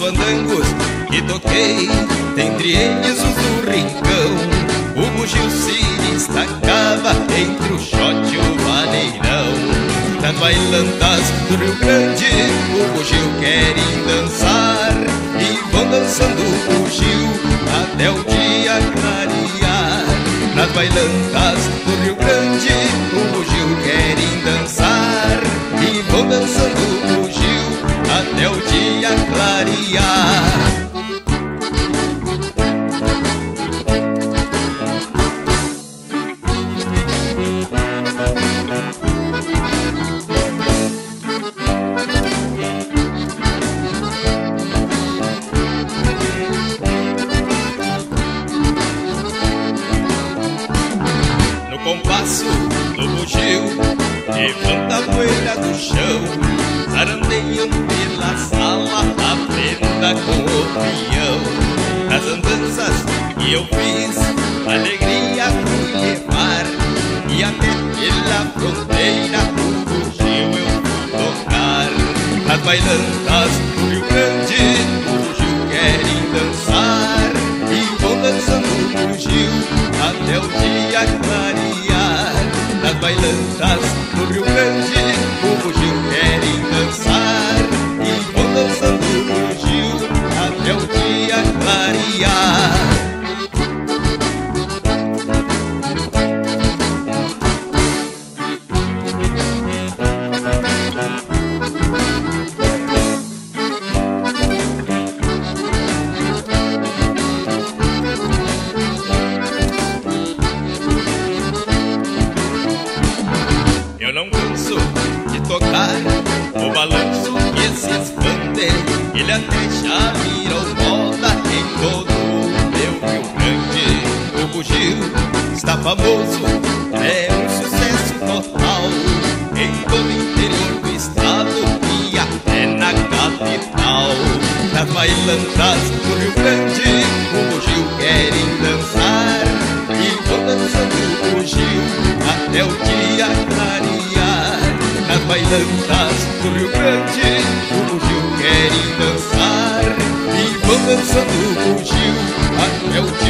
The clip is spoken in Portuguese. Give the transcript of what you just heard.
fandangos que toquei, dentre eles os do rincão, o bugio se destacava entre o shot e o maneirão. Nas bailantas do Rio Grande, o bugio querem dançar, e vão dançando o bugio até o dia clarear. Nas bailantas do Rio Grande, o bugio querem dançar, e vão dançando o bugio até o dia clarear. No compasso do bugio, levanta a poeira do chão, zarandeiam pela sala, aprenda com o peão. Nas andanças que eu fiz, alegria fui levar, e até pela fronteira o bugio eu fui tocar. Nas bailantas do Rio Grande, o bugio querem dançar, e vão dançando o bugio até o dia clarear. Nas bailantas do Rio Grande, o bugio querem dançar, e vão dançando o bugio até o dia clarear. Eu não canso de tocar o balanço que se expande, ele até já virou moda em todo o meu Rio Grande. O bugio está famoso, é um sucesso total em todo o interior do estado e até na capital. Nas bailantas do Rio Grande, o bugio querem dançar, e vão dançando o bugio até o dia clarear. Nas bailantas do Rio Grande, o bugio querem dançar, e vão dançando o bugio até o dia